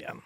again.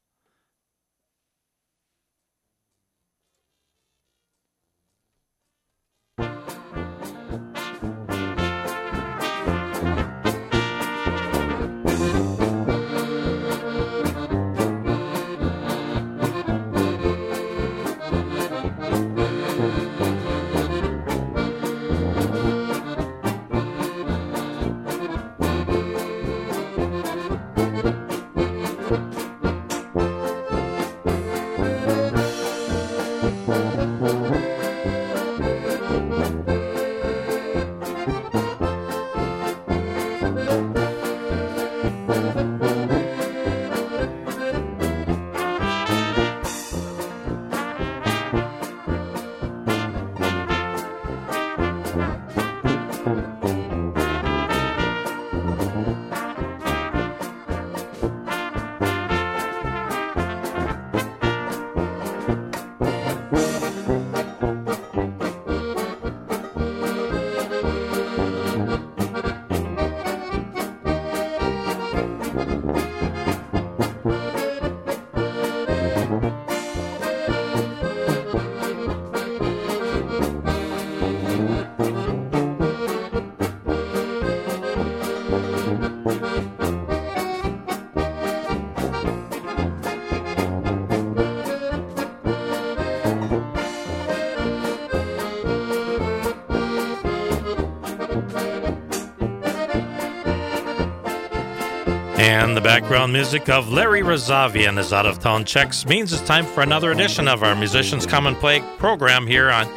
And the background music of Larry Rosavi and his out-of-town checks means it's time for another edition of our Musicians Come and Play program here on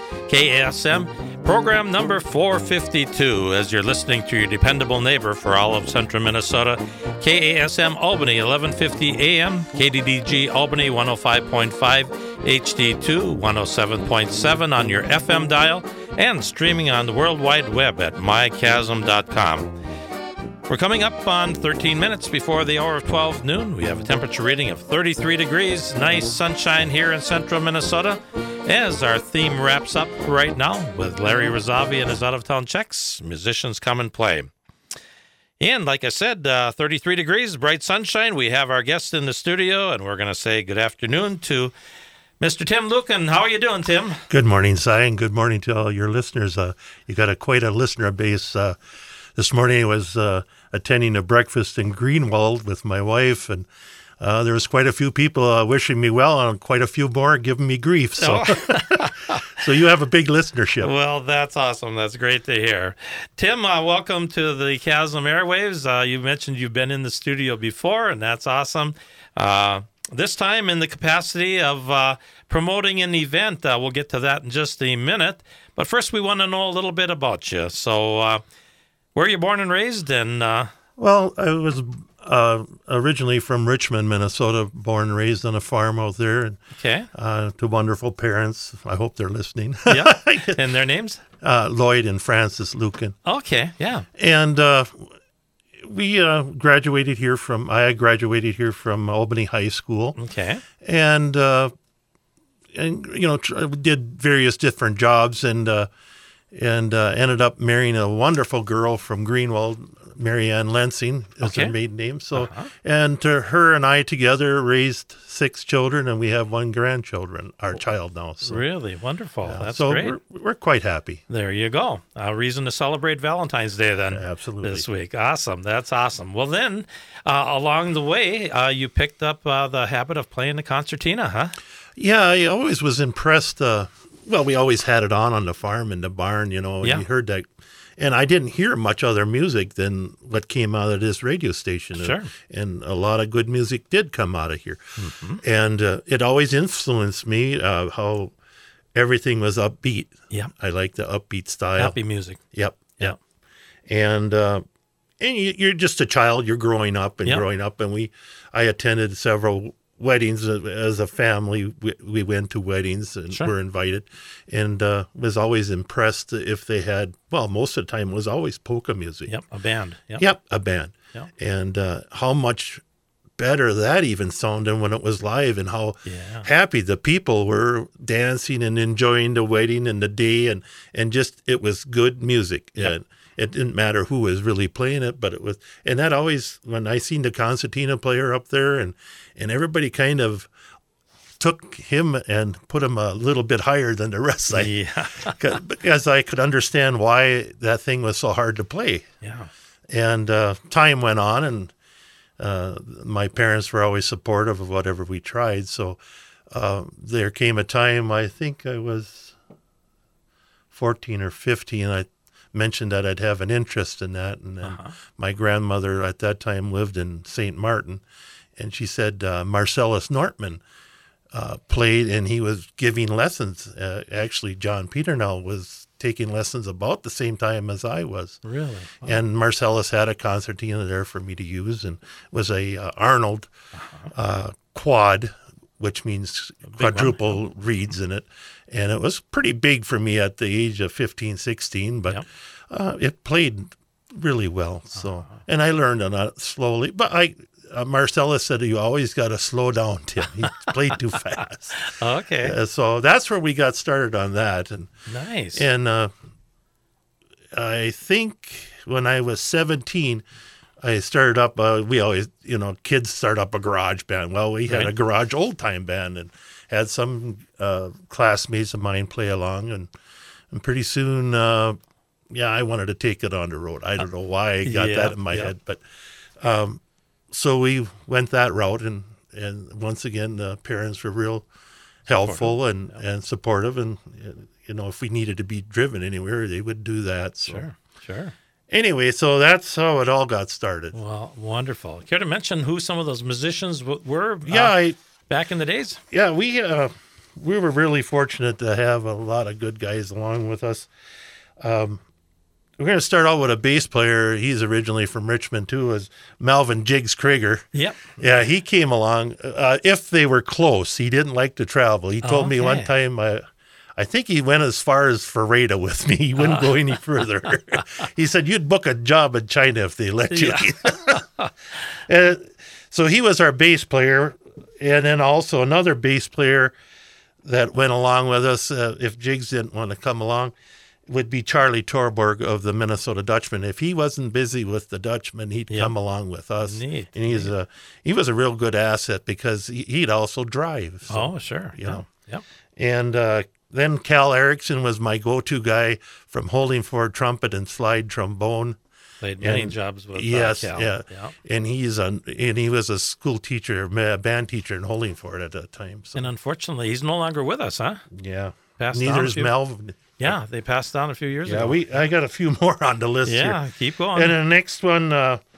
KASM, program number 452, as you're listening to your dependable neighbor for all of central Minnesota, KASM Albany, 1150 AM, KDDG Albany, 105.5, HD2, 107.7 on your FM dial, and streaming on the World Wide Web at mychasm.com. We're coming up on 13 minutes before the hour of 12 noon. We have a temperature reading of 33 degrees. Nice sunshine here in central Minnesota. As our theme wraps up right now with Larry Rosavi and his out-of-town checks, Musicians Come and Play. And like I said, 33 degrees, bright sunshine. We have our guest in the studio, and we're going to say good afternoon to Mr. Tim Lucan. How are you doing, Tim? Good morning, Cy, and good morning to all your listeners. You got quite a listener base. This morning I was attending a breakfast in Greenwald with my wife, and there was quite a few people wishing me well, and quite a few more giving me grief. So, so you have a big listenership. Well, that's awesome. That's great to hear. Tim, welcome to the Chasm Airwaves. You mentioned you've been in the studio before, and that's awesome. This time in the capacity of promoting an event. We'll get to that in just a minute. But first, we want to know a little bit about you. So, where are you born and raised? And well, I was originally from Richmond, Minnesota, born and raised on a farm out there. And, okay. To wonderful parents. I hope they're listening. Yeah. And their names? Lloyd and Francis Lucan. Okay, yeah. And I graduated here from Albany High School. Okay. And did various different jobs and ended up marrying a wonderful girl from Greenwald, Mary Ann Lensing is her maiden name. So, and her and I together raised 6 children, and we have 1 child now. So, really wonderful. That's so great. We're quite happy. There you go. A reason to celebrate Valentine's Day then. Absolutely. This week. Awesome. That's awesome. Well, then, along the way, you picked up the habit of playing the concertina, huh? Yeah, I always was impressed. Well, we always had it on the farm in the barn, and you heard that. And I didn't hear much other music than what came out of this radio station. Sure. And a lot of good music did come out of here. Mm-hmm. And it always influenced me how everything was upbeat. Yeah. I like the upbeat style. Happy music. Yep. Yeah. And you're just a child. You're growing up. And I attended several weddings as a family. We went to weddings and were invited, and was always impressed if they had. Well, most of the time it was always polka music. Yep, a band. Yep, a band. Yep. And how much better that even sounded when it was live, and how happy the people were dancing and enjoying the wedding and the day, and just it was good music. Yep. And it didn't matter who was really playing it, but it was, and that always, when I seen the concertina player up there, and everybody kind of took him and put him a little bit higher than the rest. Because I could understand why that thing was so hard to play. Yeah. And time went on, and my parents were always supportive of whatever we tried. So there came a time, I think I was 14 or 15, I mentioned that I'd have an interest in that. And then my grandmother at that time lived in St. Martin, and she said Marcellus Nortman played, and he was giving lessons. Actually, John Peternell was taking lessons about the same time as I was. Really? Wow. And Marcellus had a concertina there for me to use, and it was a Arnold quad, which means quadruple reeds in it. And it was pretty big for me at the age of 15, 16, but it played really well. So, and I learned on that slowly. But Marcellus said, you always got to slow down, Tim. He played too fast. Okay. So that's where we got started on that. And nice. And I think when I was 17, I started up, we always, kids start up a garage band. Well, we had a garage old-time band and had some classmates of mine play along. And pretty soon, I wanted to take it on the road. I don't know why I got that in my head. But so we went that route. And once again, the parents were real helpful and supportive. And, if we needed to be driven anywhere, they would do that. So. Sure. Anyway, so that's how it all got started. Well, wonderful. Care to mention who some of those musicians were back in the days? Yeah, we were really fortunate to have a lot of good guys along with us. We're going to start out with a bass player. He's originally from Richmond, too, as Melvin Jigs Krieger. Yep. Yeah, he came along. If they were close, he didn't like to travel. He told me one time, I think he went as far as Ferrata with me. He wouldn't go any further. He said, you'd book a job in China if they let you. Yeah. So he was our bass player. And then also another bass player that went along with us, if Jigs didn't want to come along, would be Charlie Torborg of the Minnesota Dutchman. If he wasn't busy with the Dutchman, he'd come along with us. Neat. And he was a real good asset because he'd also drive. So, sure. Yep. And then Cal Erickson was my go-to guy from Holdingford trumpet and slide trombone. Played many jobs with Cal. Yeah. And he was a school teacher, band teacher in Holdingford at that time. So. And unfortunately, he's no longer with us, huh? Yeah. Neither is Melvin. Yeah, they passed on a few years ago. Yeah, I got a few more on the list here. Yeah, keep going. And the next one,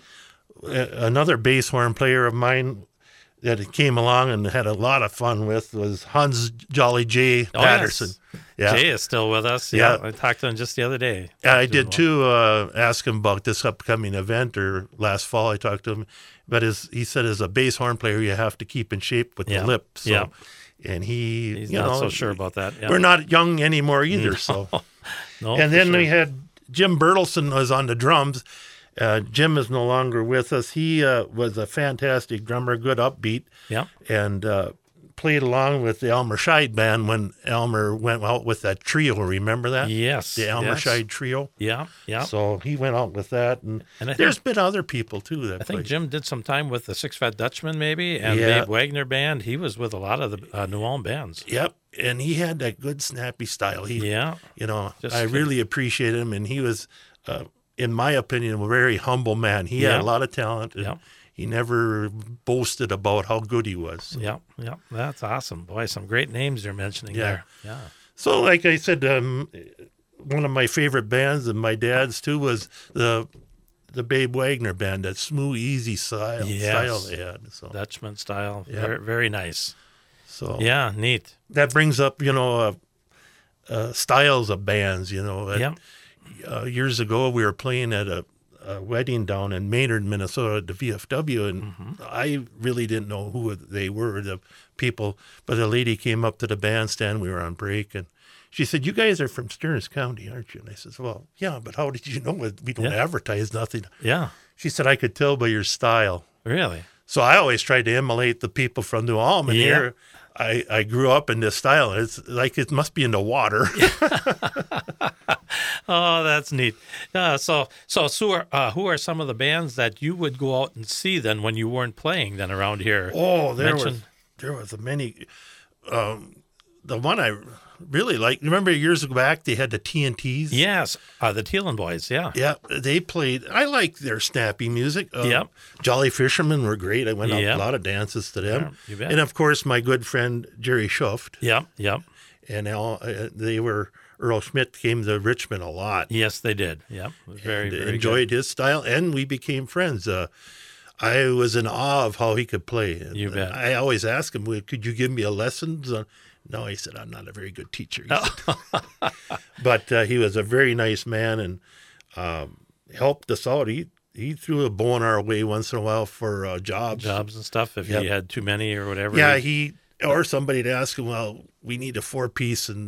another bass horn player of mine that came along and had a lot of fun with was Hans Jolly J. Patterson. Yes. Yeah. Jay is still with us. Yeah, I talked to him just the other day. I did too. Ask him about this upcoming event, or last fall I talked to him. But he said as a bass horn player, you have to keep in shape with the lip. So, and he's not so sure about that. Yeah. We're not young anymore either. So, and then we had Jim Bertelson was on the drums. Jim is no longer with us. He was a fantastic drummer, good upbeat. Yeah. And played along with the Elmer Scheid band when Elmer went out with that trio. Remember that? Yes. The Elmer Scheid trio. Yeah. So he went out with that. And there's been other people, too. That I think Jim did some time with the Six Fat Dutchman, maybe, and Babe Wagner Band. He was with a lot of the New Ulm bands. Yep. And he had that good snappy style. I really appreciate him. And he was, in my opinion, a very humble man. He had a lot of talent. And he never boasted about how good he was. So. Yeah. That's awesome. Boy, some great names you're mentioning there. Yeah. So, like I said, one of my favorite bands, and my dad's too, was the Babe Wagner Band, that smooth, easy style they had. So. Dutchman style. Very, very nice. So neat. That brings up, styles of bands, Years ago, we were playing at a wedding down in Maynard, Minnesota, at the VFW, and I really didn't know who they were, the people, but a lady came up to the bandstand. We were on break, and she said, "You guys are from Stearns County, aren't you?" And I said, "Well, yeah, but how did you know it? We don't advertise nothing." Yeah. She said, "I could tell by your style." Really? So I always tried to emulate the people from New Ulm here. I grew up in this style. It's like it must be in the water. Oh, that's neat. So who are some of the bands that you would go out and see then when you weren't playing then around here? Oh, there was many. The one I really liked. Remember years back they had the TNTs. Yes, the Teelan Boys. Yeah, yeah, they played. I liked their snappy music. Yep. Jolly Fishermen were great. I went out a lot of dances to them. Yeah, you bet. And of course, my good friend Jerry Schuft. Yep. And they were. Earl Schmidt came to Richmond a lot. Yes, they did. Yep, it was very enjoyed good. his style, and we became friends. I was in awe of how he could play. And you bet. I always asked him, "Could you give me a lesson?" No, he said, "I'm not a very good teacher." But he was a very nice man and helped us out. He threw a bone our way once in a while for jobs and stuff. If he had too many or whatever. Yeah, or somebody to ask him, well, we need a 4-piece and,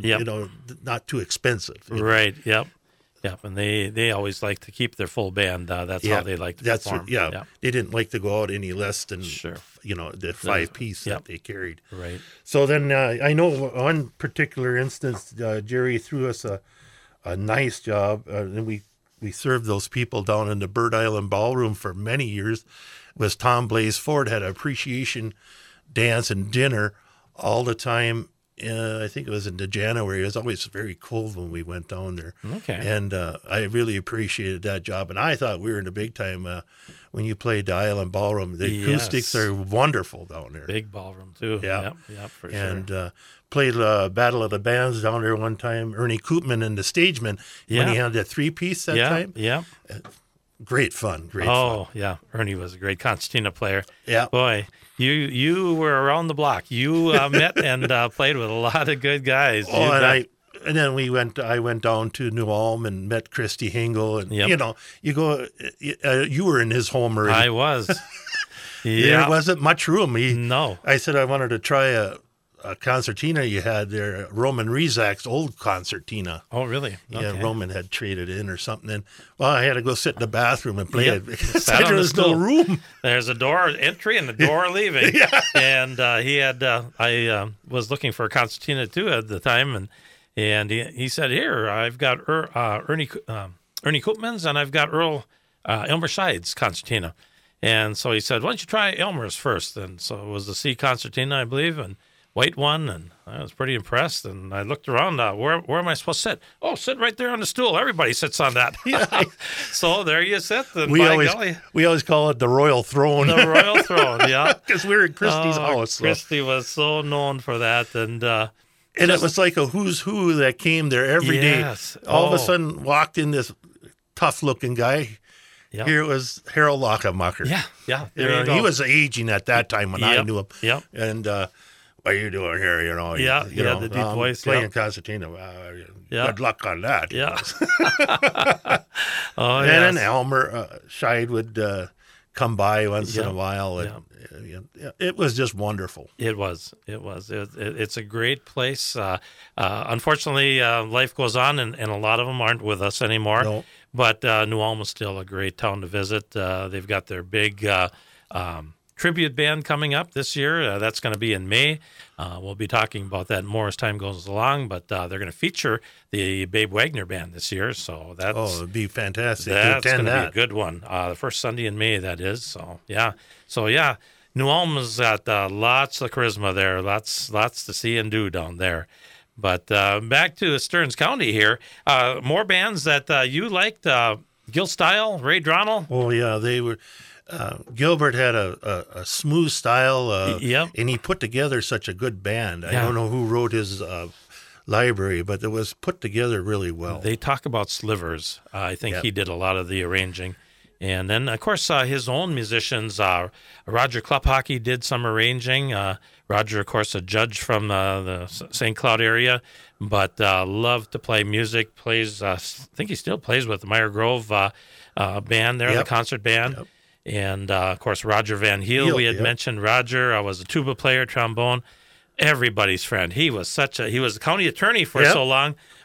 not too expensive. Right, yep. And they always like to keep their full band. That's how they like to perform. They didn't like to go out any less than, sure. The 5-piece that they carried. Right. So then I know one particular instance, Jerry threw us a nice job, and we served those people down in the Bird Island Ballroom for many years. It was Tom Blaze Ford had an appreciation dance and dinner all the time. I think it was in January. It was always very cold when we went down there. Okay. And I really appreciated that job. And I thought we were in the big time when you played the Island Ballroom. The acoustics are wonderful down there. Big ballroom, too. Yeah, for sure. And played Battle of the Bands down there one time. Ernie Koopman and the Stagemen when he had that 3-piece that time. Yeah. Great fun. Oh, yeah. Ernie was a great concertina player. Yeah. Boy, you were around the block. You met and played with a lot of good guys. Oh, and then I went down to New Ulm and met Christy Hingle. And, you go, you were in his home already. I was. There wasn't much room. No. I said I wanted to try a concertina you had there, Roman Rizak's old concertina. Oh, really? Yeah, okay. Roman had traded in or something. And, I had to go sit in the bathroom and play it because there was no room. There's a door entry and a door leaving. And he had, I was looking for a concertina too at the time. And he said, here, I've got Ernie Koopman's and I've got Elmer Scheid's concertina. And so he said, why don't you try Elmer's first? And so it was the C concertina, I believe, and white one, and I was pretty impressed. And I looked around, where am I supposed to sit? Oh, sit right there on the stool. Everybody sits on that. So there you sit. And we always call it the Royal Throne. The Royal Throne, yeah. Because we were in Christy's house. Christy was so known for that. And it was like a who's who that came there every day. All of a sudden walked in this tough-looking guy. Yep. Here it was Harold Lockenmacher. Yeah. He was aging at that time when I knew him. Yep. And what are you doing here? The deep voice. Playing concertina. Good luck on that. Yeah. And then Elmer Scheid would come by once in a while. And, it was just wonderful. It was. It's a great place. Unfortunately, life goes on, and a lot of them aren't with us anymore. No. But New Ulm is still a great town to visit. They've got their big tribute band coming up this year. That's going to be in May. We'll be talking about that more as time goes along, but they're going to feature the Babe Wagner Band this year. So it'd be fantastic. That's going to be a good one. The first Sunday in May, that is. So yeah. New Ulm has got lots of charisma there, lots to see and do down there. But back to Stearns County here, more bands that you liked, Gil Style, Ray Dronell. Oh, yeah, they were. Gilbert had a smooth style, and he put together such a good band. I don't know who wrote his library, but it was put together really well. They talk about Slivers. I think he did a lot of the arranging. And then, of course, his own musicians, Roger Klophocky did some arranging. Roger, of course, a judge from the St. Cloud area, but loved to play music, plays, I think he still plays with the Meyer Grove band there, the concert band. Yep. And, of course, Roger Van Heel, we had mentioned Roger. Was a tuba player, trombone, everybody's friend. He was a county attorney for so long,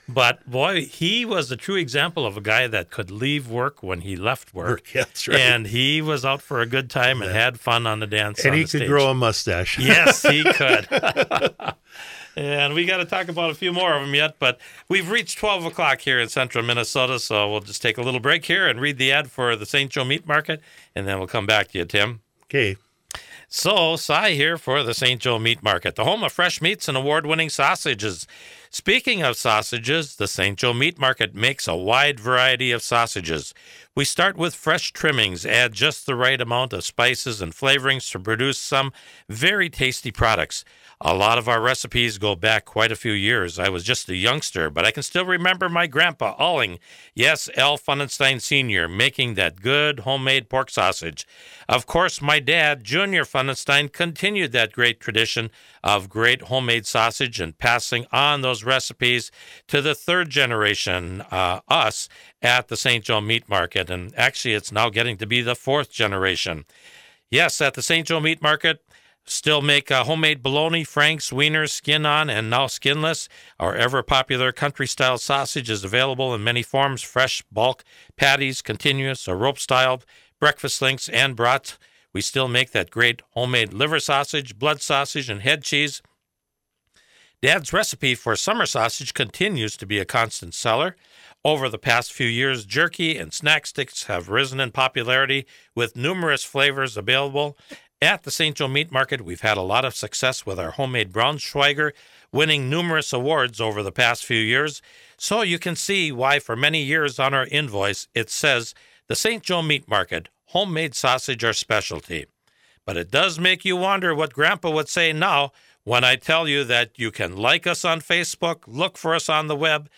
But boy, he was a true example of a guy that could leave work when he left work. Yeah, that's right. And he was out for a good time and had fun on the dance. And on he the could stage. grow a mustache. Yes, he could. And we got to talk about a few more of them yet, but we've reached 12 o'clock here in central Minnesota, so we'll just take a little break here and read the ad for the St. Joe Meat Market, and then we'll come back to you, Tim. Okay. So, Cy here for the St. Joe Meat Market, the home of fresh meats and award-winning sausages. Speaking of sausages, the St. Joe Meat Market makes a wide variety of sausages. We start with fresh trimmings, add just the right amount of spices and flavorings to produce some very tasty products. A lot of our recipes go back quite a few years. I was just a youngster, but I can still remember my grandpa, Alling, yes, Al Funenstein Sr., making that good homemade pork sausage. Of course, my dad, Junior Funenstein, continued that great tradition of great homemade sausage and passing on those recipes to the third generation, us, at the St. Joe Meat Market. And actually, it's now getting to be the fourth generation. Yes, at the St. Joe Meat Market, still make homemade bologna, franks, wieners, skin-on, and now skinless. Our ever-popular country-style sausage is available in many forms: fresh, bulk, patties, continuous, or rope-style, breakfast links, and brats. We still make that great homemade liver sausage, blood sausage, and head cheese. Dad's recipe for summer sausage continues to be a constant seller. Over the past few years, jerky and snack sticks have risen in popularity with numerous flavors available. At the St. Joe Meat Market, we've had a lot of success with our homemade Braunschweiger, winning numerous awards over the past few years. So you can see why for many years on our invoice it says the St. Joe Meat Market, homemade sausage our specialty. But it does make you wonder what Grandpa would say now when I tell you that you can like us on Facebook, look for us on the web,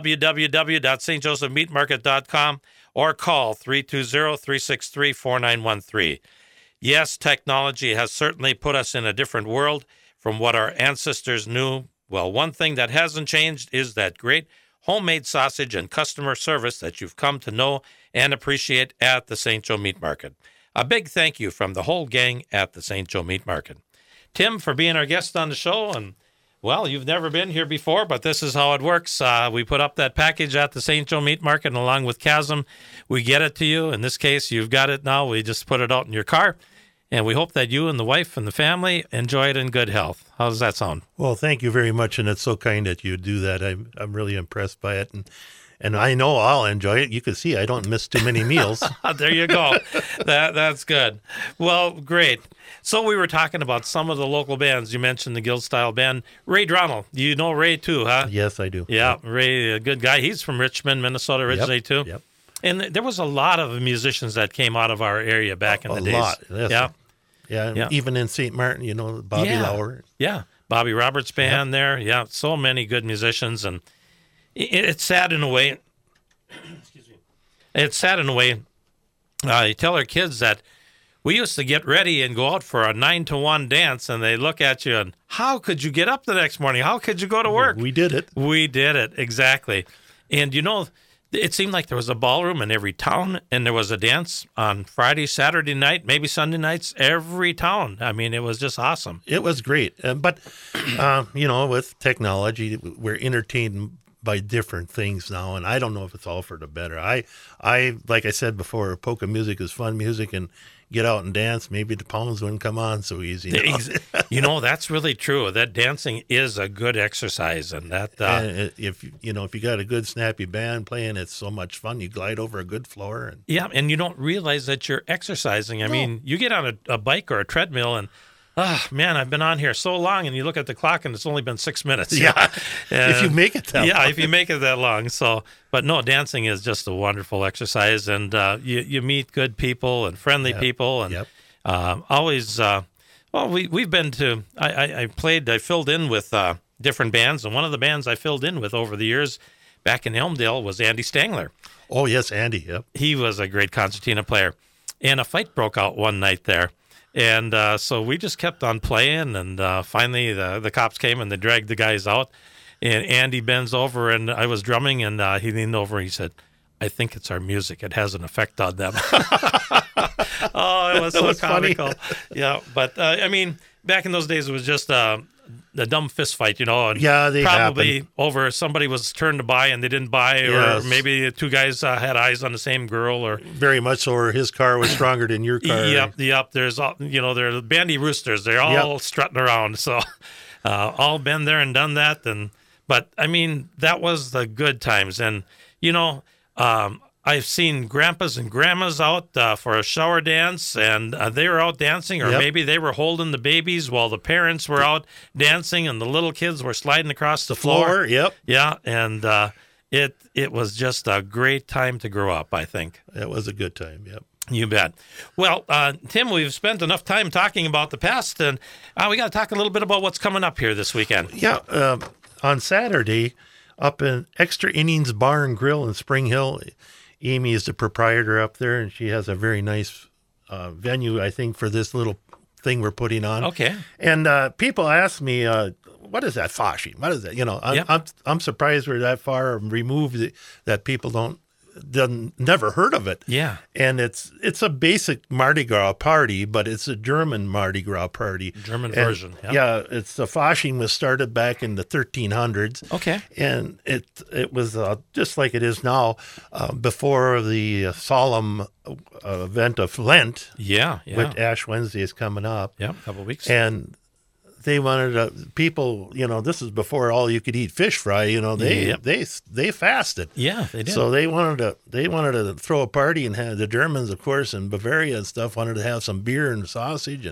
www.stjosephmeatmarket.com, or call 320-363-4913. Yes, technology has certainly put us in a different world from what our ancestors knew. Well, one thing that hasn't changed is that great homemade sausage and customer service that you've come to know and appreciate at the St. Joe Meat Market. A big thank you from the whole gang at the St. Joe Meat Market. Tim, for being our guest on the show, and well, you've never been here before, but this is how it works. We put up that package at the St. Joe Meat Market, and along with Chasm, we get it to you. In this case, you've got it now. We just put it out in your car, and we hope that you and the wife and the family enjoy it in good health. How does that sound? Well, thank you very much, and it's so kind that you do that. I'm really impressed by it, and I know I'll enjoy it. You can see I don't miss too many meals. There you go. That's good. Well, great. So we were talking about some of the local bands. You mentioned the Guild Style Band. Ray Dronell. You know Ray too, huh? Yes, I do. Yeah, Ray, a good guy. He's from Richmond, Minnesota originally too. Yep. And there was a lot of musicians that came out of our area back in the days. A lot. Yes. Yeah. Even in St. Martin, Bobby Lauer. Yeah, Bobby Roberts Band there. Yeah, so many good musicians. And it's sad in a way. Excuse me. It's sad in a way. You tell our kids that we used to get ready and go out for a 9-to-1 dance, and they look at you and, how could you get up the next morning? How could you go to work? We did it. We did it, exactly. And, it seemed like there was a ballroom in every town, and there was a dance on Friday, Saturday night, maybe Sunday nights, every town. I mean, it was just awesome. It was great. But, with technology, we're entertained by different things now, and I don't know if it's all for the better. I like I said before, polka music is fun music, and get out and dance, maybe the pounds wouldn't come on so easy now. That's really true. That dancing is a good exercise, and that and if you got a good snappy band playing, it's so much fun. You glide over a good floor, and and you don't realize that you're exercising. I mean, you get on a bike or a treadmill, and man, I've been on here so long, and you look at the clock, and it's only been 6 minutes. Yeah, if you make it that long. Yeah, if you make it that long. So, but no, dancing is just a wonderful exercise, and you meet good people and friendly people, and always. We've been to. I filled in with different bands, and one of the bands I filled in with over the years, back in Elmdale, was Andy Stangler. Oh yes, Andy. Yep, he was a great concertina player, and a fight broke out one night there. And so we just kept on playing, and finally the cops came and they dragged the guys out. And Andy bends over, and I was drumming, and he leaned over and he said, "I think it's our music. It has an effect on them." Oh, it was so comical. Yeah, but back in those days, it was just dumb fist fight, and Yeah, they probably happen. over somebody was turned to buy and they didn't buy, Yes. or maybe two guys had eyes on the same girl, or Very much so, or his car was stronger than your car. Yep. There's all, they're bandy roosters. They're all strutting around. So, all been there and done that. But I mean, that was the good times. And I've seen grandpas and grandmas out for a shower dance, and they were out dancing, or maybe they were holding the babies while the parents were out dancing, and the little kids were sliding across the floor. Yep. Yeah, and it was just a great time to grow up, I think. That was a good time. Yep. You bet. Well, Tim, we've spent enough time talking about the past, and we got to talk a little bit about what's coming up here this weekend. Yeah. On Saturday, up in Extra Innings Bar and Grill in Spring Hill, Amy is the proprietor up there, and she has a very nice venue, I think, for this little thing we're putting on. Okay. And people ask me, what is that Fasching? What is that? I'm surprised we're that far removed that people never heard of it. Yeah. And it's a basic Mardi Gras party, but it's a German Mardi Gras party. German version. Yeah, it's the Fasching was started back in the 1300s. Okay. And it was just like it is now, before the solemn event of Lent. Yeah. Which Ash Wednesday is coming up. Yeah, a couple of weeks. And they wanted people, this is before all you could eat fish fry, they fasted. Yeah, they did. So they wanted to throw a party, and have the Germans, of course, in Bavaria and stuff, wanted to have some beer and sausage,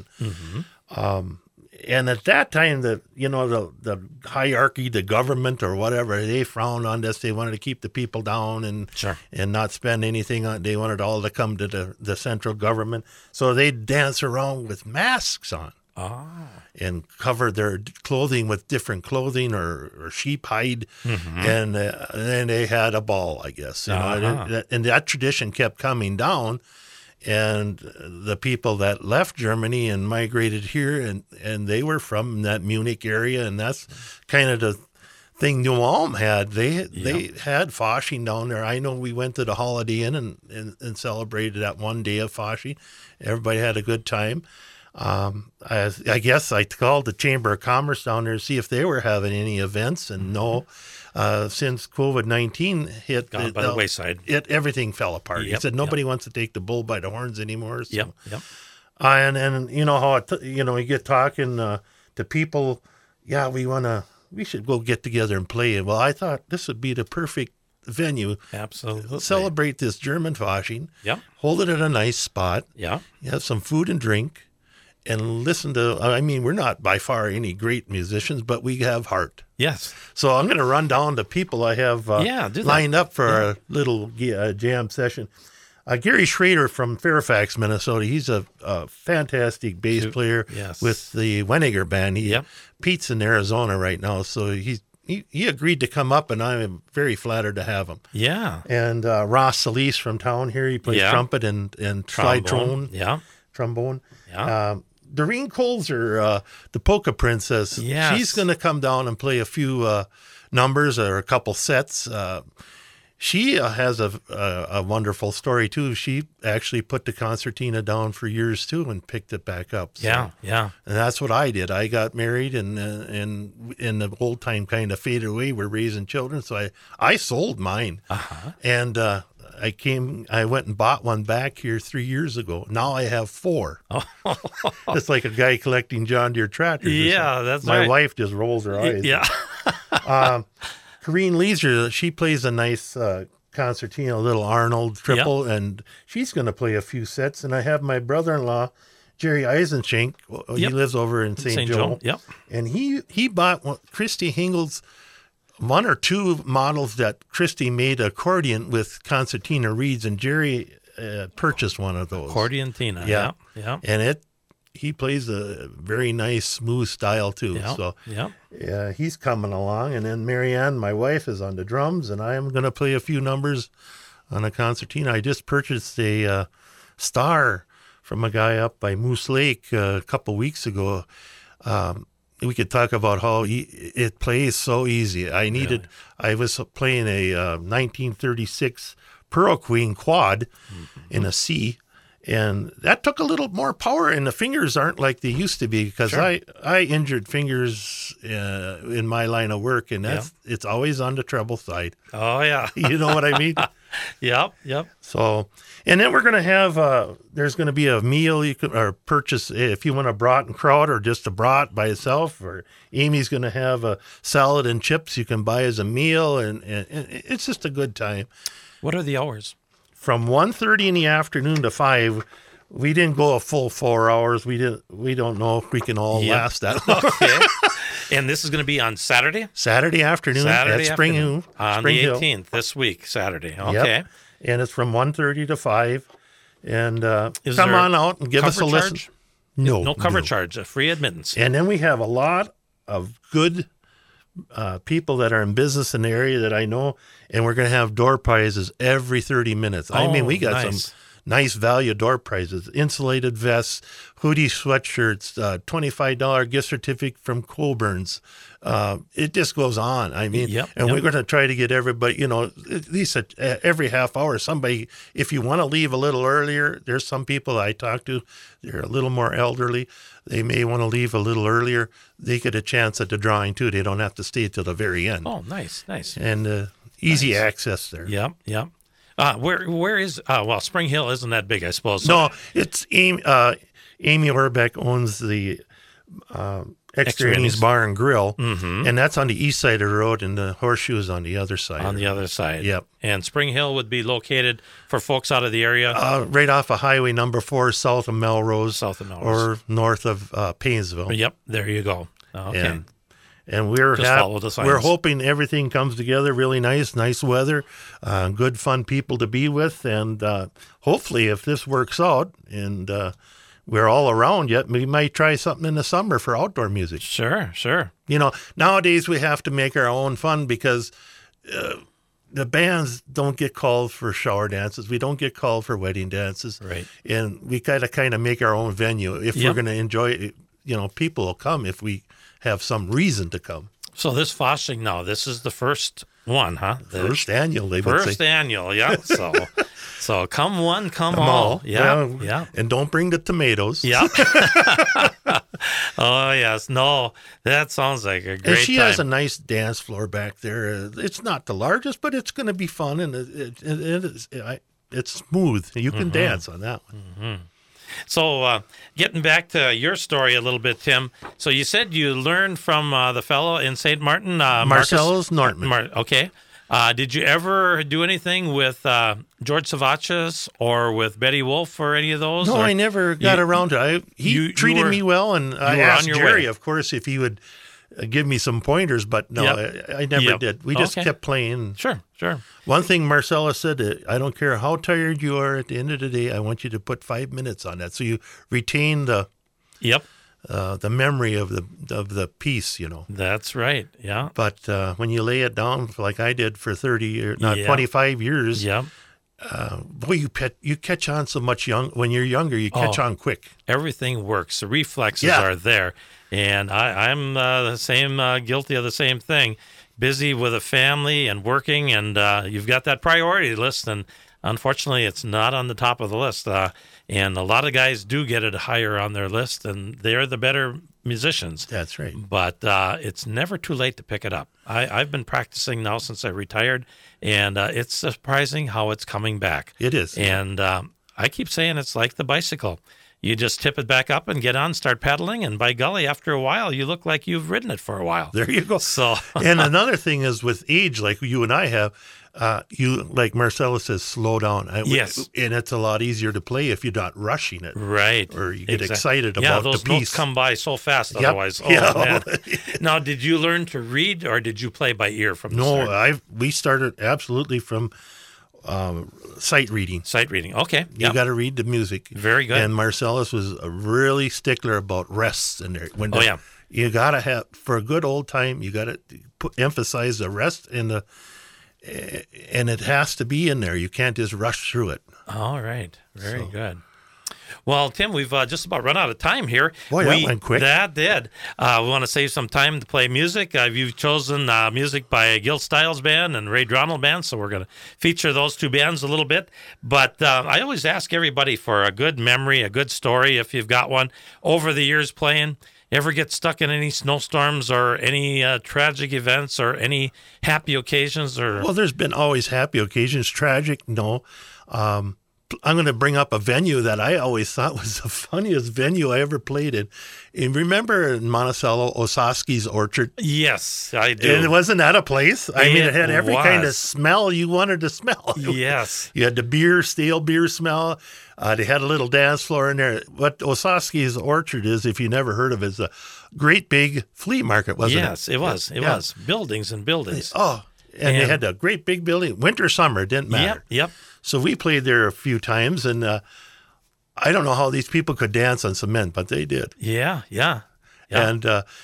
and at that time, the hierarchy, the government or whatever, they frowned on this. They wanted to keep the people down and not spend anything on. They wanted all to come to the central government, so they'd dance around with masks on. And cover their clothing with different clothing or sheep hide, and then they had a ball, I guess. And that tradition kept coming down, and the people that left Germany and migrated here, and they were from that Munich area, and that's kind of the thing New Ulm had. They had Fasching down there. I know we went to the Holiday Inn and celebrated that one day of Fasching. Everybody had a good time. I guess I called the Chamber of Commerce down there to see if they were having any events, and no, since COVID-19 hit, by the wayside, everything fell apart. He said nobody wants to take the bull by the horns anymore. So. Yep. And you know how you get talking to people. Yeah, we should go get together and play. Well, I thought this would be the perfect venue. Absolutely. Celebrate this German Fasching. Yep. Hold it at a nice spot. Yeah. You have some food and drink. And listen to, we're not by far any great musicians, but we have heart. Yes. So I'm going to run down the people I have lined up for a little jam session. Gary Schrader from Fairfax, Minnesota. He's a fantastic bass player with the Weniger Band. Pete's in Arizona right now, so he agreed to come up, and I'm very flattered to have him. Yeah. And Ross Solis from town here. He plays trumpet and slide trombone. Yeah. Trombone. Yeah. Doreen Colzer, the Polka Princess, she's going to come down and play a few numbers or a couple sets. She has a wonderful story, too. She actually put the concertina down for years, too, and picked it back up. So, yeah. And that's what I did. I got married, and the old time kind of faded away. We're raising children, so I sold mine. And I went and bought one back here 3 years ago. Now I have 4. It's like a guy collecting John Deere tractors. Yeah, that's My right. wife just rolls her eyes. Yeah. Corrine Leeser, she plays a nice concertina, a little Arnold triple, and she's going to play a few sets. And I have my brother-in-law, Jerry Eisenschenk. He lives over in St. Joe. Yep. And he bought Christy Hingel's one or two models that Christy made accordion with concertina reeds, and Jerry purchased one of those. Accordiontina. Yeah. And he plays a very nice, smooth style too. Yeah. So yeah, he's coming along. And then Marianne, my wife, is on the drums, and I am going to play a few numbers on a concertina. I just purchased a star from a guy up by Moose Lake a couple weeks ago. We could talk about how it plays so easy. I was playing a 1936 Pearl Queen quad in a C, And that took a little more power, and the fingers aren't like they used to be, because Sure. I injured fingers in my line of work, and it's always on the treble side. Oh, yeah. You know what I mean? Yep. So, and then we're going to have, there's going to be a meal you can or purchase if you want a brat and kraut or just a brat by itself, or Amy's going to have a salad and chips you can buy as a meal, and it's just a good time. What are the hours? From 1:30 in the afternoon to 5, we didn't go a full 4 hours. We don't know if we can all last that long. Okay. And this is going to be on Saturday? Saturday afternoon at Spring Hill. On Spring the Hill. 18th, this week, Saturday. Okay. Yep. And it's from 1:30 to 5. And Is come there on out and give us a cover listen. charge? No. No cover charge, a free admittance. And then we have a lot of good people that are in business in the area that I know, and we're going to have door prizes every 30 minutes. I mean, we got some nice value door prizes, insulated vests, hoodie sweatshirts, $25 gift certificate from Colburn's. It just goes on. I mean, we're going to try to get everybody, at least every half hour, somebody, if you want to leave a little earlier, there's some people I talk to, they're a little more elderly. They may want to leave a little earlier. They get a chance at the drawing too. They don't have to stay till the very end. Oh, nice. And easy access there. Yep. Where is, Spring Hill isn't that big, I suppose. No, it's Amy Orbeck owns the Extra Innings Bar and Grill, and that's on the east side of the road, and the Horseshoe is on the other side. On the other side. Yep. And Spring Hill would be located for folks out of the area? Right off of Highway number 4, south of Melrose. Or north of Paynesville. Yep, there you go. Okay. And we're follow the signs. We're hoping everything comes together really nice weather, good fun people to be with, and hopefully if this works out and we're all around yet, we might try something in the summer for outdoor music. Sure. Nowadays we have to make our own fun because the bands don't get called for shower dances. We don't get called for wedding dances. Right. And we got to kind of make our own venue. If we're going to enjoy it, people will come if we have some reason to come. So this Foshing now, this is the first one, huh? First annual, they would say. First annual, yeah. So come one, come all. Yeah. And don't bring the tomatoes. Yeah. Oh, yes. No, that sounds like a great time. And she has a nice dance floor back there. It's not the largest, but it's going to be fun, and it's smooth. You can dance on that one. Mm-hmm. So getting back to your story a little bit, Tim. So you said you learned from the fellow in St. Martin. Marcellus Nortman. Okay. Did you ever do anything with George Savachas or with Betty Wolf or any of those? No, I never got around to it. He treated me well, and I asked Jerry, of course, if he would give me some pointers, but no, I never did. We just kept playing. Sure. One thing Marcella said, I don't care how tired you are, at the end of the day, I want you to put 5 minutes on that, so you retain the memory of the piece, That's right, yeah. But when you lay it down like I did for 25 years, boy, you catch on so much when you're younger, you catch on quick. Everything works. The reflexes are there. And I'm the same, guilty of the same thing. Busy with a family and working, and you've got that priority list, and unfortunately, it's not on the top of the list. And a lot of guys do get it higher on their list, and they're the better musicians. That's right. But it's never too late to pick it up. I've been practicing now since I retired, and it's surprising how it's coming back. It is. And I keep saying it's like the bicycle. You just tip it back up and get on, start pedaling, and by golly, after a while, you look like you've ridden it for a while. There you go. So, and another thing is with age, like you and I have, you, like Marcella says, slow down. Yes. And it's a lot easier to play if you're not rushing it. Right. Or you get excited about the piece. Yeah, those notes come by so fast otherwise. Yep. Oh, man. Now, did you learn to read, or did you play by ear from the start? No, we started absolutely from sight reading. Sight reading, okay. You got to read the music. Very good. And Marcellus was a really stickler about rests in there. You got to have, for a good old time, you got to emphasize the rest and it has to be in there. You can't just rush through it. All right. Very good. Well, Tim, we've just about run out of time here. Boy, that went quick. That did. We want to save some time to play music. You've chosen music by Gil Stiles Band and Ray Dronald Band, so we're going to feature those two bands a little bit. But I always ask everybody for a good memory, a good story, if you've got one, over the years playing. Ever get stuck in any snowstorms or any tragic events or any happy occasions? Well, there's been always happy occasions. Tragic, no. I'm going to bring up a venue that I always thought was the funniest venue I ever played in. And remember in Monticello, Ossowski's Orchard? Yes, I do. And wasn't that a place? I mean, it had every kind of smell you wanted to smell. Yes. You had the stale beer smell. They had a little dance floor in there. What Ossowski's Orchard is, if you never heard of it, is a great big flea market, wasn't it? Yes, it was. It was. Buildings and buildings. And they had a great big building. Winter, summer, it didn't matter. Yep. So we played there a few times, and I don't know how these people could dance on cement, but they did. Yeah. And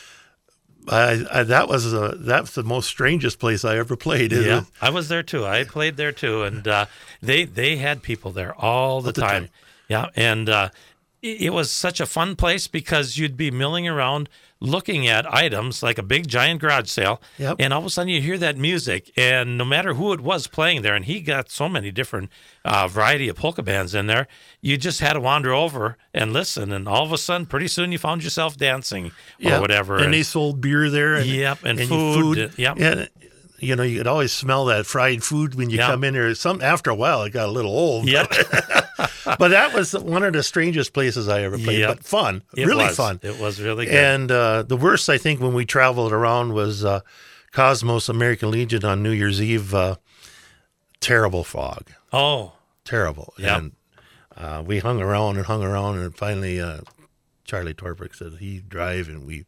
that's the most strangest place I ever played. Yeah, I was there too. I played there too, and they had people there all the time. Yeah, and it was such a fun place because you'd be milling around looking at items like a big giant garage sale, and all of a sudden you hear that music, and no matter who it was playing there, and he got so many different variety of polka bands in there, you just had to wander over and listen, and all of a sudden, pretty soon you found yourself dancing or whatever. And they sold beer there. And food. And, you could always smell that fried food when you come in there. After a while, it got a little old. Yep. But that was one of the strangest places I ever played. But fun, really fun. It was really good. And the worst, I think, when we traveled around was Cosmos American Legion on New Year's Eve. Terrible fog. Oh. Terrible. Yep. And we hung around, and finally Charlie Torpik said he'd drive, and we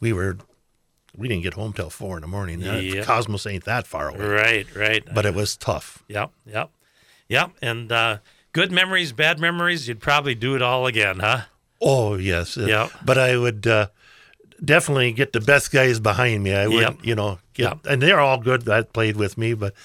didn't get home till 4 a.m. Cosmos ain't that far away. Right. But it was tough. Yep. And good memories, bad memories, you'd probably do it all again, huh? Oh, yes. Yeah. But I would definitely get the best guys behind me. I would, and they're all good that played with me, but,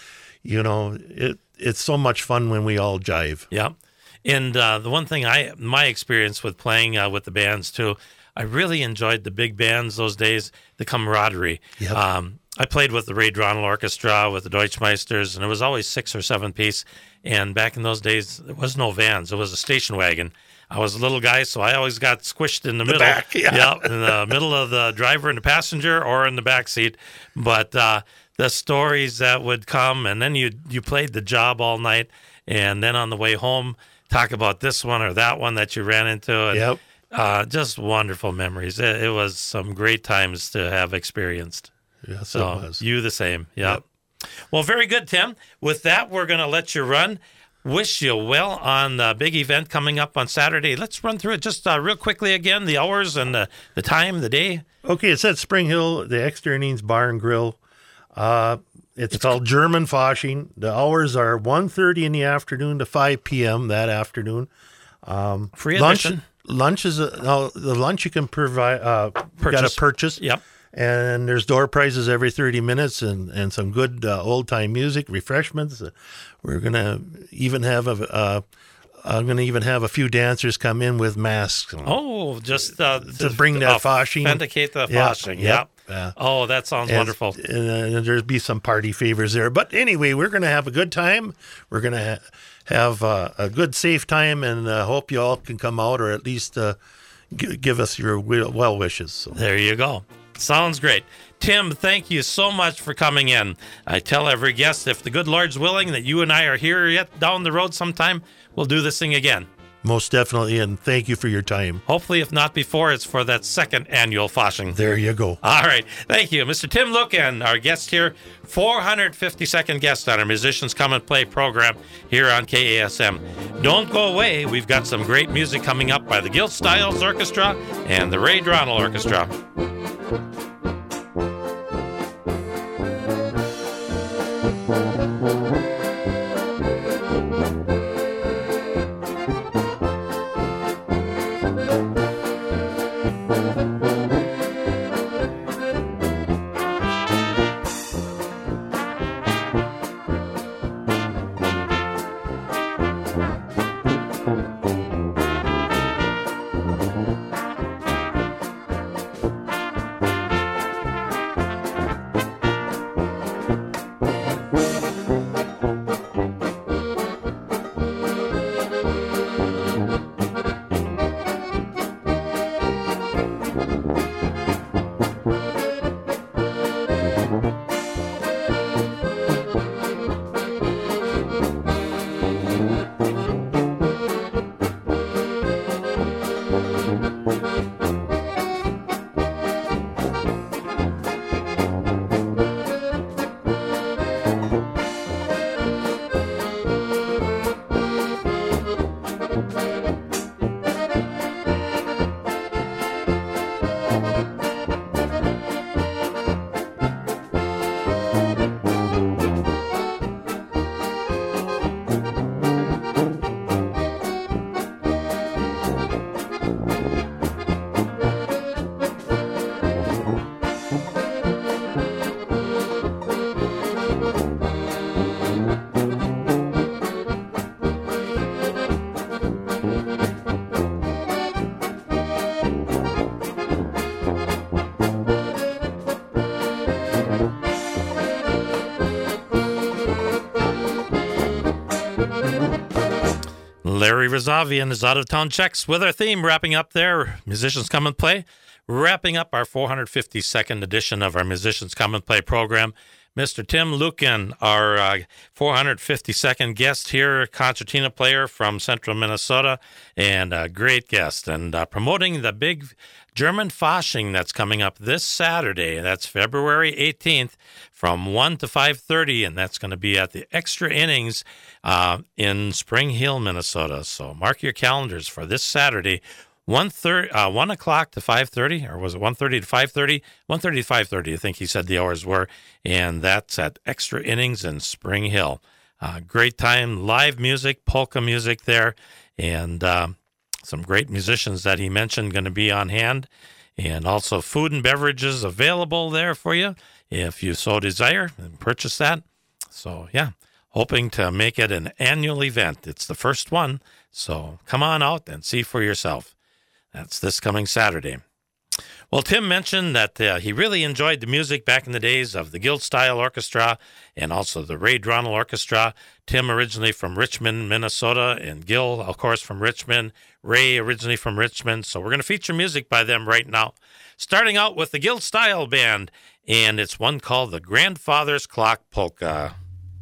it's so much fun when we all jive. Yeah. And the one thing my experience with playing with the bands too, I really enjoyed the big bands those days, the camaraderie. Yep. I played with the Ray Dronald Orchestra, with the Deutschmeisters, and it was always 6 or 7 piece. And back in those days, there was no vans. It was a station wagon. I was a little guy, so I always got squished in the middle. Back, in the middle of the driver and the passenger, or in the back seat. But the stories that would come, and then you played the job all night, and then on the way home, talk about this one or that one that you ran into. And, just wonderful memories. It was some great times to have experienced. Yes, so it was. You the same. Yep. Well, very good, Tim. With that, we're going to let you run. Wish you well on the big event coming up on Saturday. Let's run through it just real quickly again, the hours and the time, the day. Okay, it's at Spring Hill, the Externings Bar and Grill. It's called German Fasching. The hours are 1:30 in the afternoon to 5 p.m. that afternoon. Free admission. Lunch is the lunch you can provide. Got to purchase. Yep. And there's door prizes every 30 minutes and some good old time music, refreshments. We're gonna even have I'm gonna even have a few dancers come in with masks on. Oh, just to bring that fasching, authenticate the fasching. Yep. Oh, that sounds wonderful. And there'll be some party favors there. But anyway, we're gonna have a good time. We're gonna have a good, safe time, and hope you all can come out, or at least give us your well wishes. So. There you go. Sounds great. Tim, thank you so much for coming in. I tell every guest, if the good Lord's willing, that you and I are here yet down the road sometime, we'll do this thing again. Most definitely, and thank you for your time. Hopefully, if not before, it's for that second annual Fasching. There you go. All right. Thank you. Mr. Tim Luken, our guest here, 452nd guest on our Musicians Come and Play program here on KASM. Don't go away. We've got some great music coming up by the Gil Stiles Orchestra and the Ray Dronald Orchestra. Razavian is Out of Town Checks with our theme wrapping up there. Musicians Come and Play. Wrapping up our 452nd edition of our Musicians Come and Play program. Mr. Tim Lukin, our 452nd guest here, concertina player from central Minnesota, and a great guest, and promoting the big German Fasching that's coming up this Saturday. That's February 18th from 1 to 5:30, and that's going to be at the Extra Innings in Spring Hill, Minnesota. So mark your calendars for this Saturday, 1 o'clock to 5:30, or was it 1:30 to 5:30? 1:30 to 5:30, I think he said the hours were, and that's at Extra Innings in Spring Hill. Great time, live music, polka music there, and some great musicians that he mentioned going to be on hand, and also food and beverages available there for you if you so desire, and purchase that. So, yeah, hoping to make it an annual event. It's the first one, so come on out and see for yourself. That's this coming Saturday. Well, Tim mentioned that he really enjoyed the music back in the days of the Guild Style Orchestra and also the Ray Dronal Orchestra. Tim originally from Richmond, Minnesota, and Gil, of course, from Richmond. Ray originally from Richmond. So we're going to feature music by them right now. Starting out with the Guild Style Band, and it's one called the Grandfather's Clock Polka.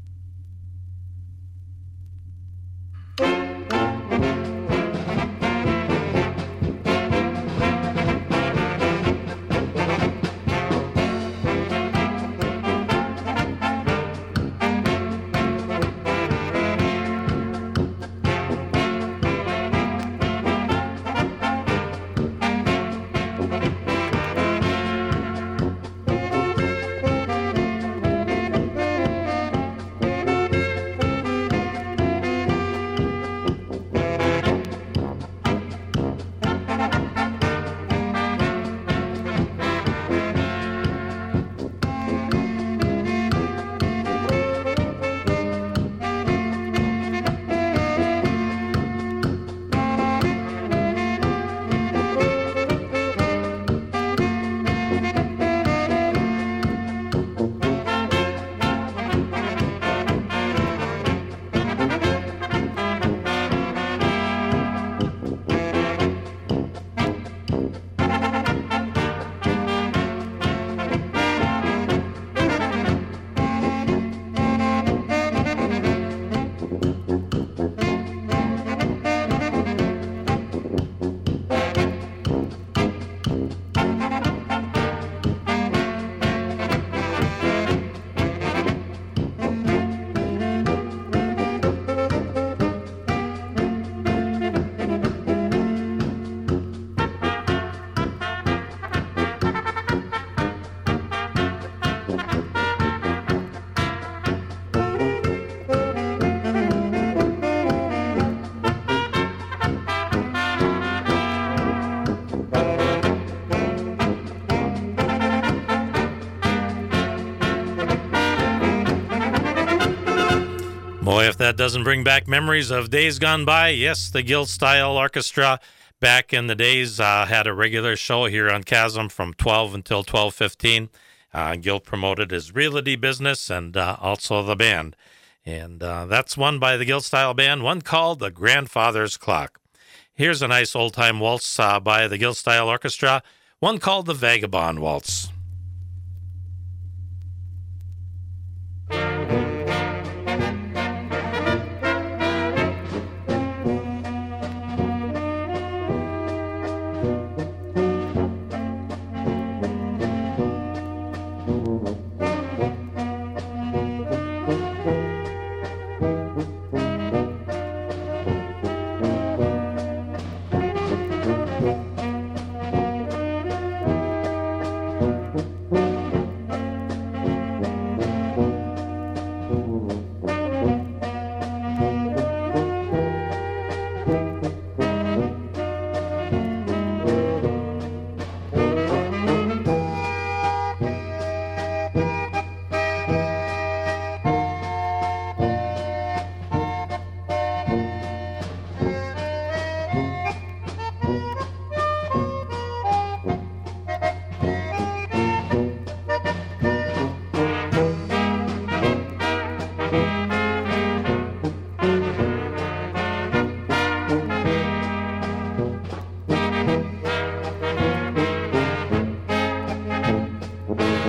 Boy, if that doesn't bring back memories of days gone by. Yes, the Guild Style Orchestra back in the days had a regular show here on Chasm from 12 until 12:15. Gil promoted his realty business and also the band. And that's one by the Guild Style Band, one called The Grandfather's Clock. Here's a nice old-time waltz by the Guild Style Orchestra, one called The Vagabond Waltz.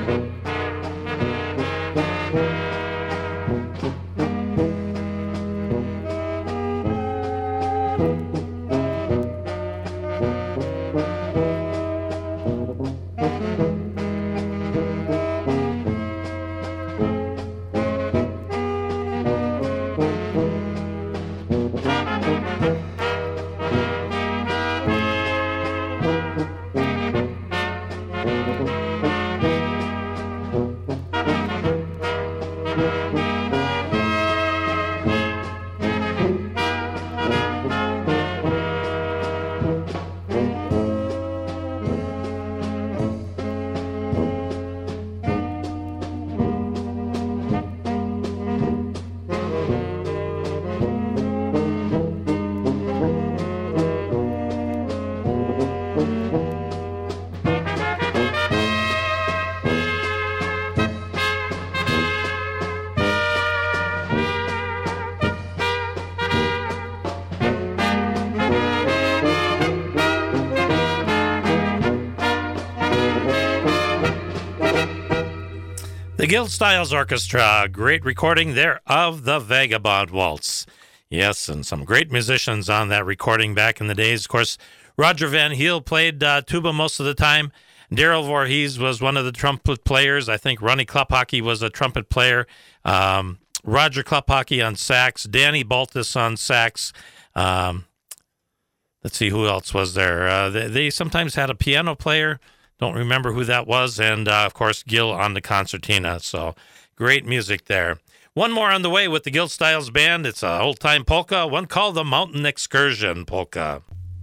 The Guild Styles Orchestra, great recording there of the Vagabond Waltz. Yes, and some great musicians on that recording back in the days. Of course, Roger Van Heel played tuba most of the time. Daryl Voorhees was one of the trumpet players. I think Ronnie Klophocky was a trumpet player. Roger Klophocky on sax. Danny Baltus on sax. Let's see, who else was there? They sometimes had a piano player. Don't remember who that was. And, of course, Gil on the concertina. So great music there. One more on the way with the Guild Styles Band. It's an old-time polka, one called the Mountain Excursion Polka.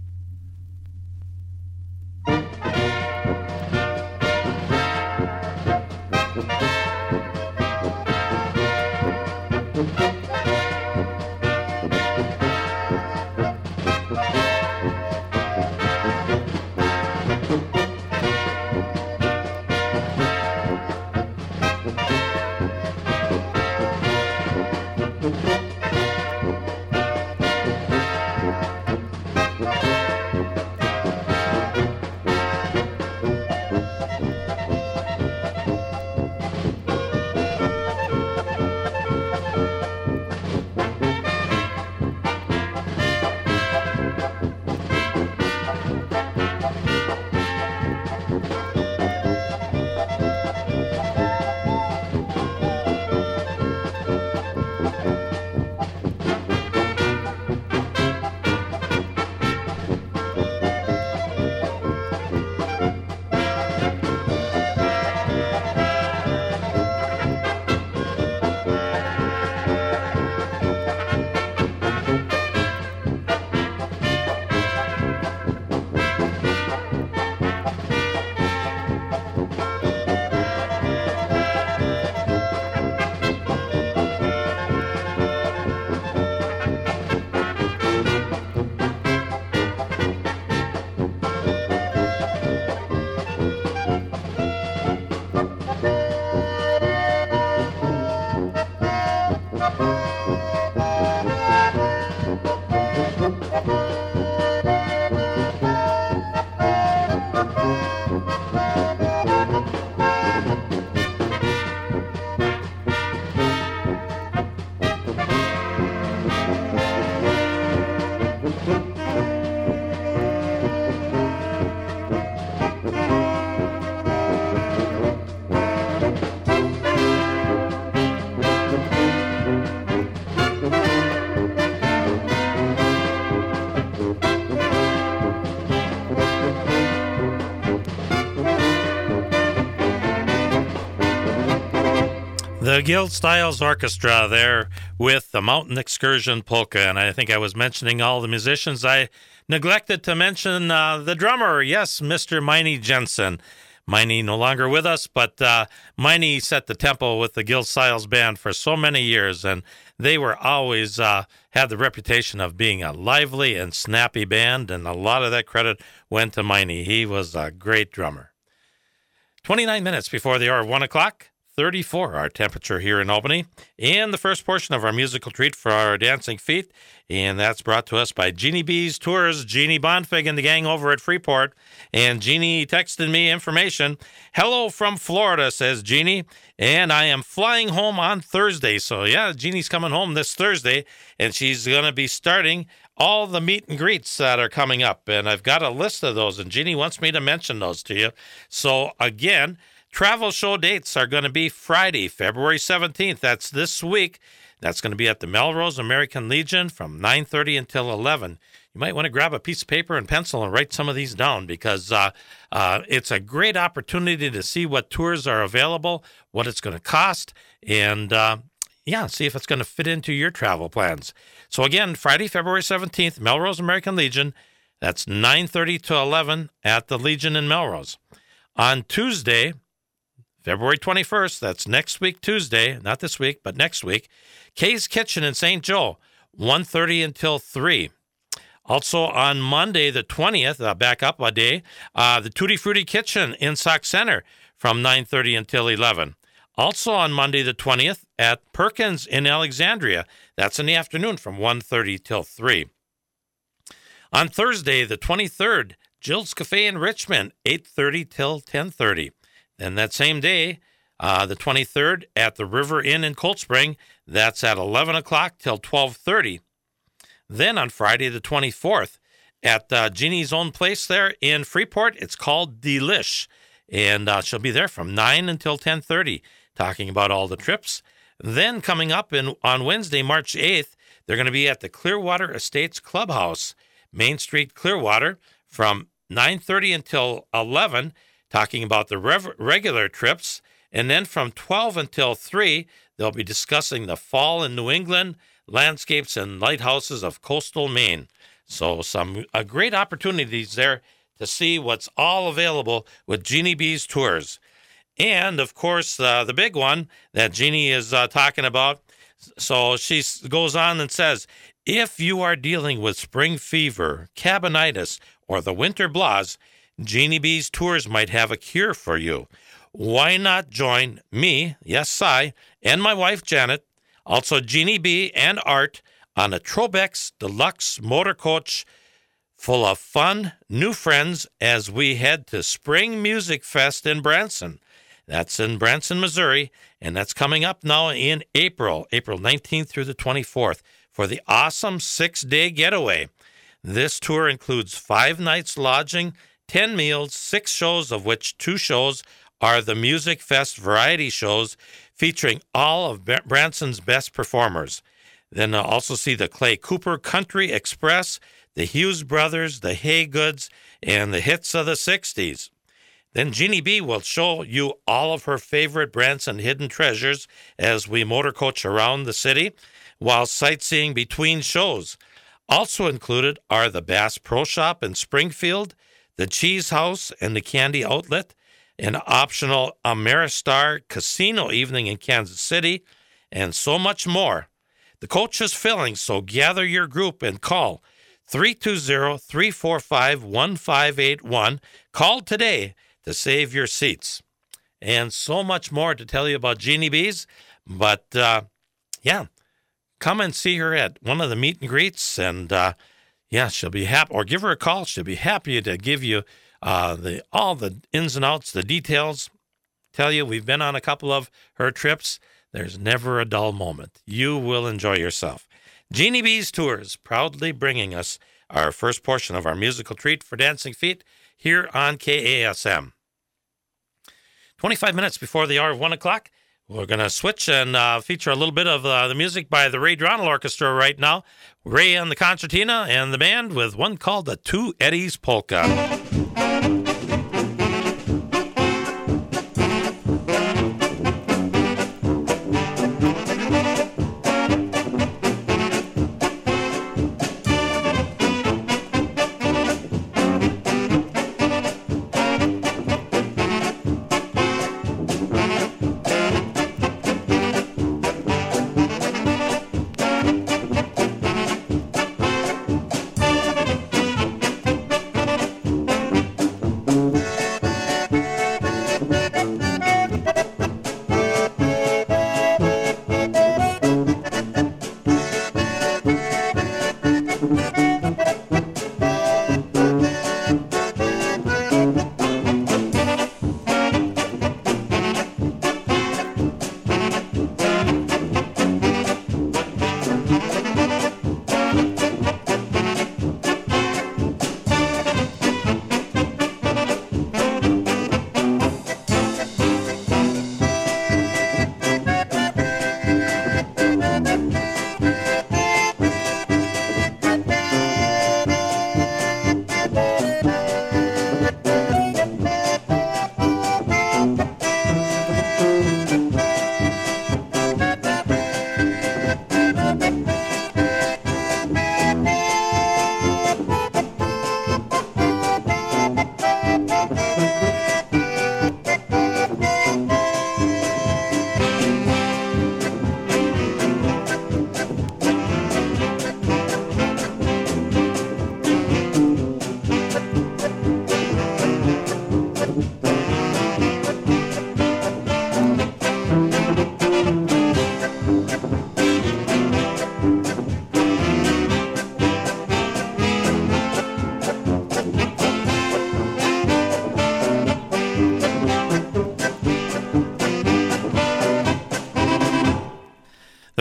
The Guild Styles Orchestra there with the Mountain Excursion Polka. And I think I was mentioning all the musicians. I neglected to mention the drummer. Yes, Mr. Miney Jensen. Miney no longer with us, but Miney set the tempo with the Guild Styles Band for so many years. And they were always had the reputation of being a lively and snappy band. And a lot of that credit went to Miney. He was a great drummer. 29 minutes before the hour of 1 o'clock. 34, our temperature here in Albany. And the first portion of our musical treat for our dancing feet, and that's brought to us by Jeannie B's Tours, Jeannie Bonfig and the gang over at Freeport. And Jeannie texted me information. Hello from Florida, says Jeannie, and I am flying home on Thursday. So, yeah, Jeannie's coming home this Thursday, and she's going to be starting all the meet and greets that are coming up. And I've got a list of those, and Jeannie wants me to mention those to you. So, again, travel show dates are going to be Friday, February 17th. That's this week. That's going to be at the Melrose American Legion from 9:30 until 11. You might want to grab a piece of paper and pencil and write some of these down because it's a great opportunity to see what tours are available, what it's going to cost, and see if it's going to fit into your travel plans. So again, Friday, February 17th, Melrose American Legion. That's 9:30 to 11 at the Legion in Melrose. On Tuesday, February 21st, that's next week Tuesday, not this week, but next week, Kay's Kitchen in St. Joe, 1:30 until 3. Also on Monday, the 20th, back up a day, the Tutti Frutti Kitchen in Sauk Center from 9:30 until 11. Also on Monday, the 20th, at Perkins in Alexandria. That's in the afternoon from 1:30 till 3. On Thursday, the 23rd, Jill's Cafe in Richmond, 8:30 till 10:30. Then that same day, the 23rd, at the River Inn in Cold Spring, that's at 11 o'clock till 12:30. Then on Friday, the 24th, at Jeannie's own place there in Freeport, it's called Delish, and she'll be there from 9 until 10:30, talking about all the trips. Then coming up on Wednesday, March 8th, they're going to be at the Clearwater Estates Clubhouse, Main Street, Clearwater, from 9:30 until 11, talking about the regular trips. And then from 12 until 3, they'll be discussing the fall in New England, landscapes and lighthouses of coastal Maine. So some great opportunities there to see what's all available with Jeannie B's Tours. And, of course, the big one that Jeannie is talking about, so she goes on and says, if you are dealing with spring fever, cabinitis, or the winter blahs, Jeannie B's Tours might have a cure for you. Why not join me, yes, I, and my wife Janet, also Jeannie B and Art, on a Trobex Deluxe Motor Coach full of fun, new friends as we head to Spring Music Fest in Branson. That's in Branson, Missouri, and that's coming up now in April 19th through the 24th, for the awesome 6-day getaway. This tour includes 5 nights lodging, 10 meals, 6 shows, of which 2 shows are the Music Fest variety shows featuring all of Branson's best performers. Then I'll also see the Clay Cooper Country Express, the Hughes Brothers, the Haygoods, and the hits of the 60s. Then Jeannie B will show you all of her favorite Branson hidden treasures as we motor coach around the city while sightseeing between shows. Also included are the Bass Pro Shop in Springfield, the Cheese House and the Candy Outlet, an optional Ameristar Casino evening in Kansas City, and so much more. The coach is filling, so gather your group and call 320-345-1581. Call today to save your seats. And so much more to tell you about Jeannie B's. But, come and see her at one of the meet and greets, and, she'll be happy. Or give her a call. She'll be happy to give you all the ins and outs, the details. Tell you, we've been on a couple of her trips. There's never a dull moment. You will enjoy yourself. Jeannie B's Tours, proudly bringing us our first portion of our musical treat for Dancing Feet here on KASM. 25 minutes before the hour of 1 o'clock, we're going to switch and feature a little bit of the music by the Ray Dronal Orchestra right now. Ray and the concertina and the band with one called the Two Eddies Polka.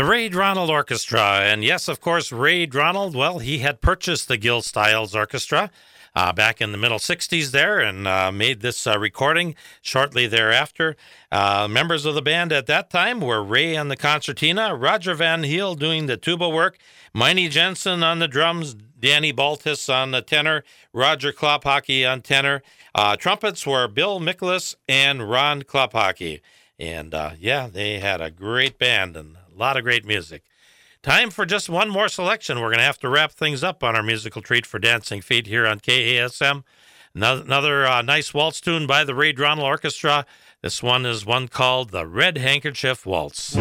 Ray Donald Orchestra. And yes, of course, Ray Donald, well, he had purchased the Gil Stiles Orchestra back in the middle 60s there and made this recording shortly thereafter. Members of the band at that time were Ray on the concertina, Roger Van Heel doing the tuba work, Miney Jensen on the drums, Danny Baltus on the tenor, Roger Klopacki on tenor. Trumpets were Bill Miklas and Ron Klopacki. And yeah, they had a great band and a lot of great music. Time for just one more selection. We're going to have to wrap things up on our musical treat for Dancing Feet here on KASM. Another nice waltz tune by the Ray Donald Orchestra. This one is one called the Red Handkerchief Waltz.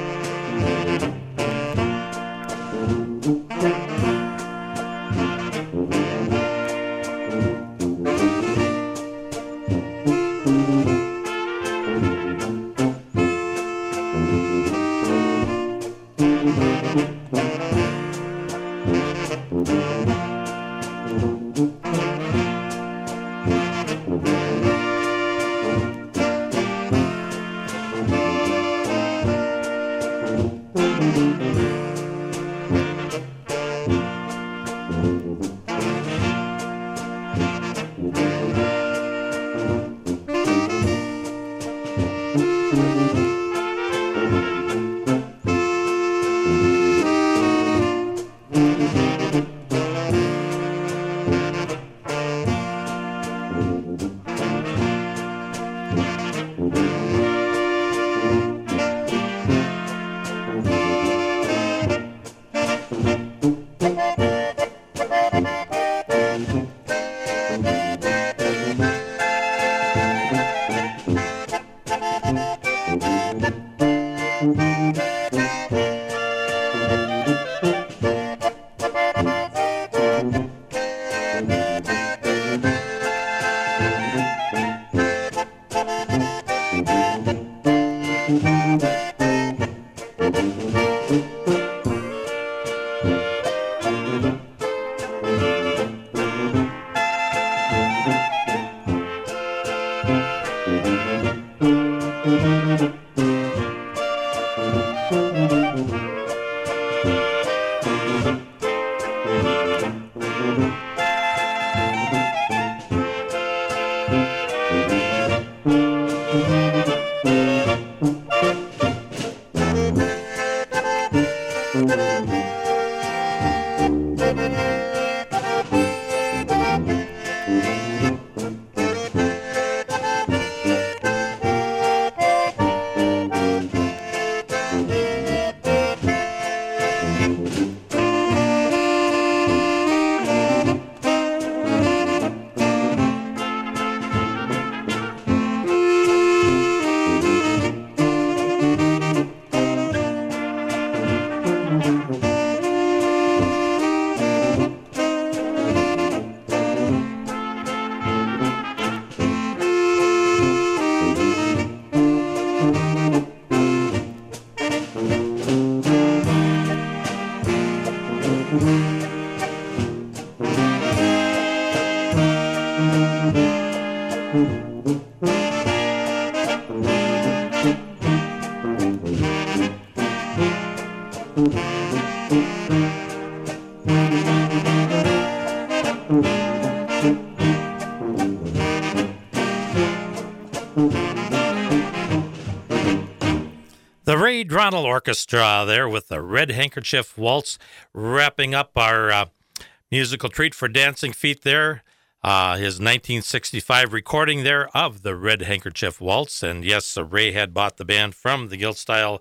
The Ray Donald Orchestra there with the Red Handkerchief Waltz, wrapping up our musical treat for Dancing Feet there. His 1965 recording there of the Red Handkerchief Waltz. And yes, Ray had bought the band from the Gil Stile,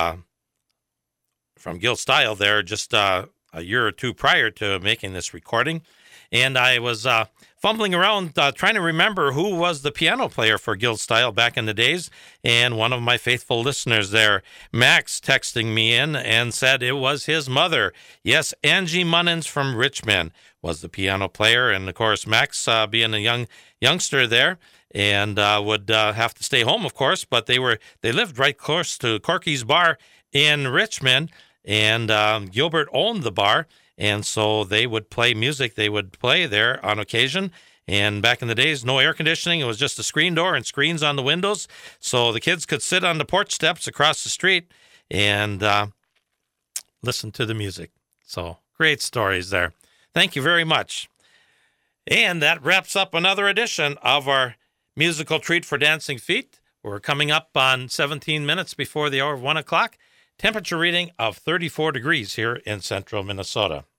there just a year or two prior to making this recording. And I was fumbling around trying to remember who was the piano player for Gil Stile back in the days. And one of my faithful listeners there, Max, texting me in and said it was his mother. Yes, Angie Munnins from Richmond was the piano player. And, of course, Max, being a youngster there, and would have to stay home, of course. But they lived right close to Corky's Bar in Richmond, and Gilbert owned the bar. And so they would play music. They would play there on occasion. And back in the days, no air conditioning. It was just a screen door and screens on the windows. So the kids could sit on the porch steps across the street and listen to the music. So great stories there. Thank you very much. And that wraps up another edition of our musical treat for dancing feet. We're coming up on 17 minutes before the hour of 1 o'clock. Temperature reading of 34 degrees here in central Minnesota.